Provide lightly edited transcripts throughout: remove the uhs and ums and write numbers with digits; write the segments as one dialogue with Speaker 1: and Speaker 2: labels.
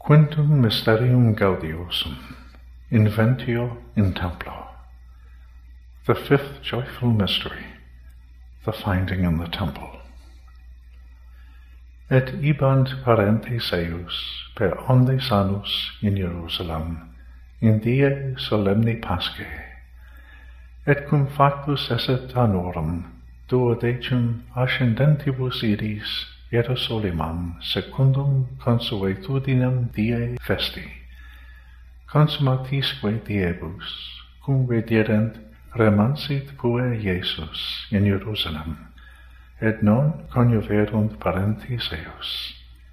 Speaker 1: Quintum Mysterium Gaudiosum, Inventio in Templo. The fifth joyful mystery, the finding in the temple. Et ibant parentes eius per onde sanus in Jerusalem, in die solemni Paschae, et cum factus esset annorum, duodecim ascendentibus iris Hierosolimam secundum consuetudinem die festi, consumatisque diebus, cum viderent remansit pue Iesus in Jerusalem, et non conioverunt parentis eius.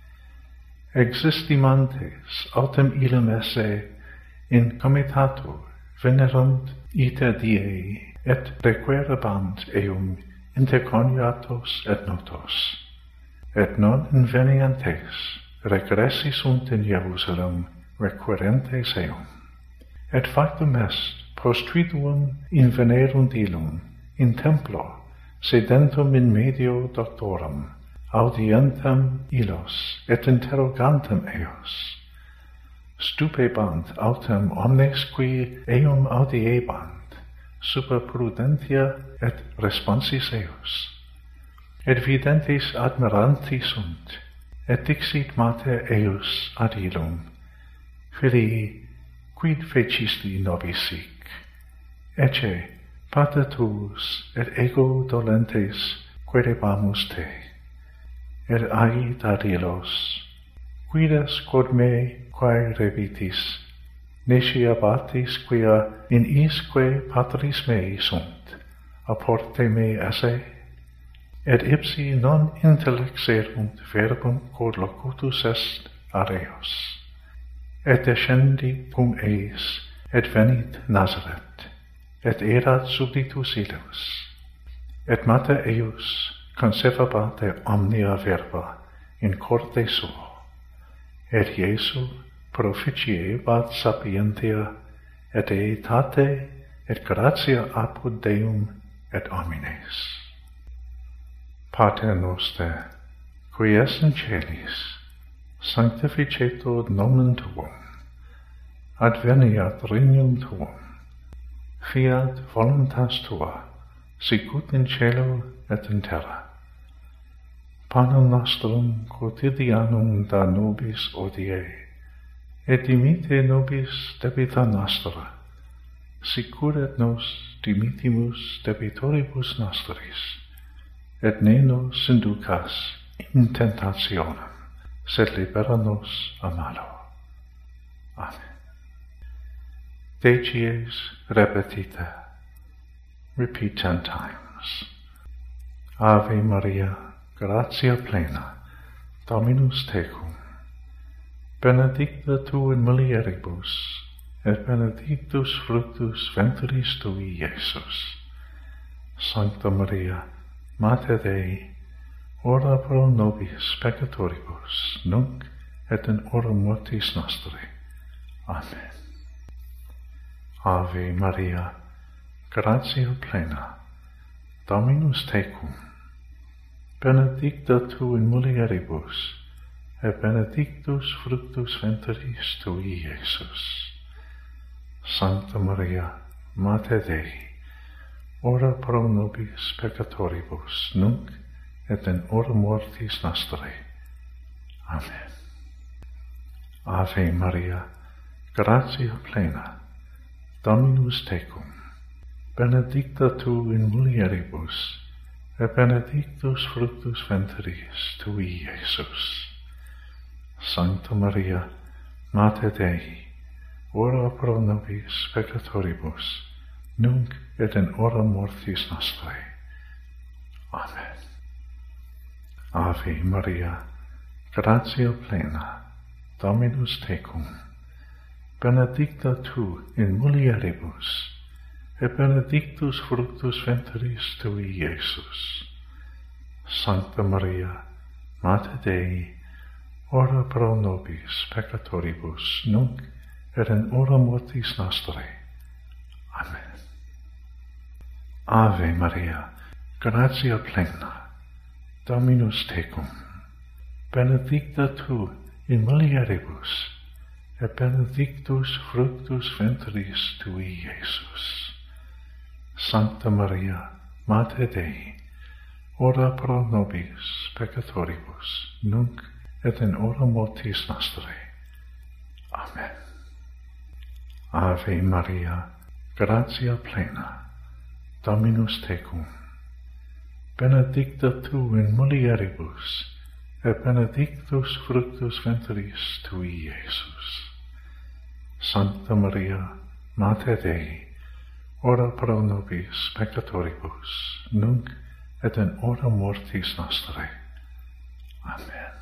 Speaker 1: Existimantes autem illum esse in comitato venerunt iter diei, et requerabant eum interconiatos et notos. Et non invenientes regressi sunt in Jerusalem requerentes eum. Et factum est, postrituum invenerunt illum, in templo, sedentum in medio doctorum, audientem illos, et interrogantem eos. Stupebant autem omnes qui eum audiebant, super prudentia et responsis eos. Et videntes admiranti sunt, et dixit mater eius ad illum, Filii, quid fecisti nobis sic? Ecce, pater tuus, et ego dolentes querebamus te. Et ait ad illos, quid est quod me quae rebitis, neci abatis quia in isque patris mei sunt, apporte me esse? Et ipsi non intellexerunt verbum quod locutus est ad eos. Et descendi cum eis, et venit Nazaret, et erat subditus illus. Et mater eius conservabate omnia verba in corde suo. Et Iesu proficiebat sapientia, et aetate, et gratia apud Deum et homines. Pater noster, qui es in celis, sanctificetur nomen tuum, adveniat regnum tuum, fiat voluntas tua, sicut in cielo et in terra. Panem nostrum quotidianum da nobis odie, et dimitte nobis debita nostra, sicur et nos dimittimus debitoribus nostris, et ne nos inducas in tentationem, sed libera nos a malo. Amen. Decies repetita, repeat 10 times. Ave Maria, gratia plena, Dominus tecum, benedicta tu in mulieribus, et benedictus fructus ventris tui, Iesus. Sancta Maria, Mater Dei, ora pro nobis peccatoribus, nunc et in hora mortis nostrae. Amen. Ave Maria, gratia plena, Dominus tecum, benedicta tu in mulieribus, et benedictus fructus ventris tui, Iesus. Sancta Maria, Mater Dei, ora pro nobis peccatoribus, nunc et in hora mortis nostrae. Amen. Ave Maria, gratia plena, Dominus tecum, benedicta tu in mulieribus, et benedictus fructus ventris tui, Iesus. Sancta Maria, Mater Dei, ora pro nobis peccatoribus, nunc et in hora mortis nostrae. Amen. Ave Maria, gratia plena, Dominus tecum, benedicta tu in mulieribus, et benedictus fructus ventris tui, Iesus. Sancta Maria, Mater Dei, ora pro nobis peccatoribus, nunc et in hora mortis nostrae. Amen. Ave Maria, gratia plena, Dominus tecum, benedicta tu in mulieribus, et benedictus fructus ventris tui, Iesus. Sancta Maria, Mater Dei, ora pro nobis peccatoribus, nunc et in hora mortis nostrae. Amen. Ave Maria, gratia plena, Dominus tecum, benedicta tu in mulieribus, et benedictus fructus ventris tui, Iesus. Sancta Maria, Mater Dei, ora pro nobis peccatoribus, nunc et in hora mortis nostrae. Amen.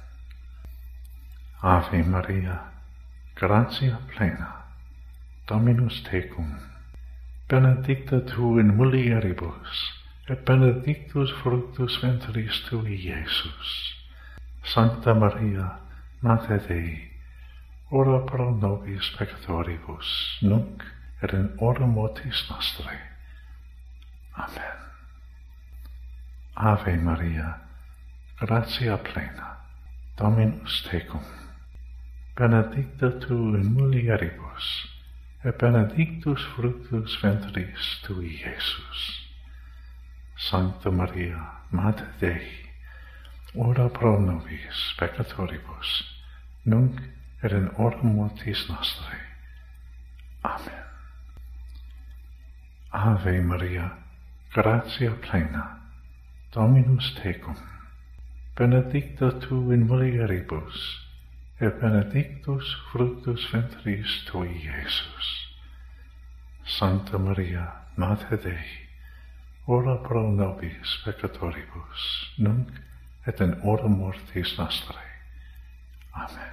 Speaker 1: Ave Maria, gratia plena, Dominus tecum, benedicta tu in mulieribus, et benedictus fructus ventris tui, Iesus. Sancta Maria, Mater Dei, ora pro nobis peccatoribus, nunc et in hora mortis nostrae. Amen. Ave Maria, gratia plena, Dominus tecum, benedicta tu in mulieribus, et benedictus fructus ventris tui, Iesus. Sancta Maria, Mater Dei, ora pro nobis peccatoribus, nunc et in hora mortis nostrae. Amen. Ave Maria, gratia plena, Dominus tecum, benedicta tu in mulieribus, et benedictus fructus ventris tui, Iesus. Sancta Maria, Mater Dei, ora pro nobis peccatoribus, nunc et in hora mortis nostrae. Amen.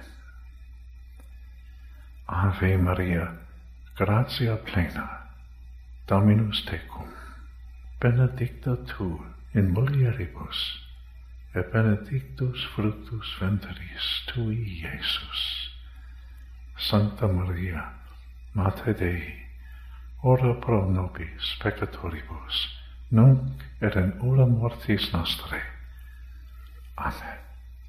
Speaker 1: Ave Maria, gratia plena, Dominus tecum, benedicta tu in mulieribus, et benedictus fructus ventris tui, Iesus. Sancta Maria, Mater Dei, ora pro nobis peccatoribus, nunc et in hora mortis nostrae. Amen.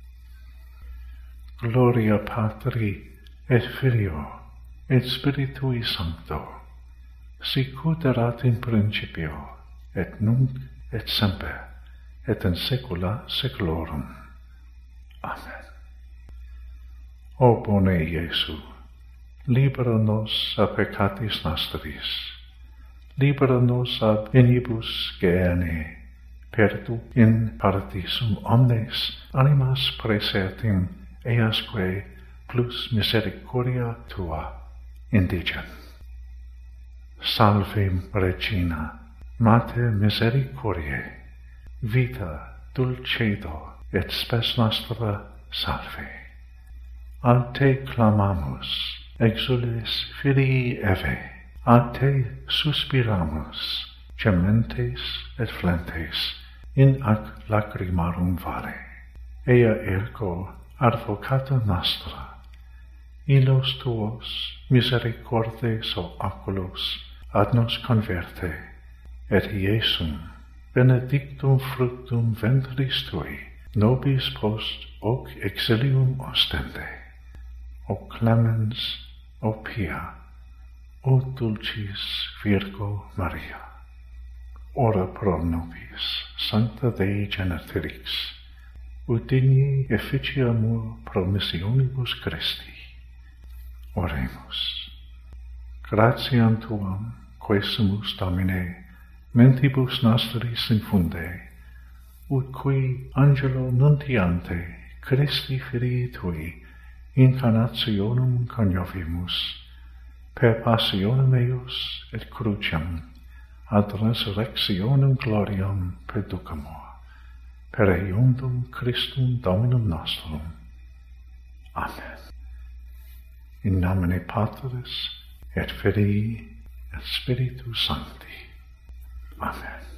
Speaker 1: Gloria Patri et Filio et Spiritui Sancto, sicut erat in principio, et nunc et semper, et in saecula saeculorum. Amen. O bone Iesu, libera nos a peccatis nostris, libera nos ab inibus Gehennae, perdu in paradisum omnes animas praesertim easque plus misericordia tua indigent. Salve Regina, Mater misericordiae, vita, dulcedo, et spes nostra salve. A te clamamus, exules filii Eve, a te suspiramus, gementes et flentes, in ac lacrimarum vale. Ea ergo advocata nostra, illos tuos misericordes o oculos ad nos converte, et Iesum benedictum fructum ventris tui, nobis post hoc exilium ostende. O clemens, o pia, o dulcis Virgo Maria, ora pro nobis, Sancta Dei Genetrix, ut digni efficiamur promissionibus Christi. Oremus. Gratiam tuam, quesumus Domine, mentibus nostris infunde, ut qui angelo nuntiante Christi filii tui incarnationem coniovimus, per passionem eius et cruciam, ad resurrectionem gloriam perducamur, per eiundum Christum Dominum nostrum. Amen. In nomine Patris, et Filii, et Spiritus Sancti. Amen.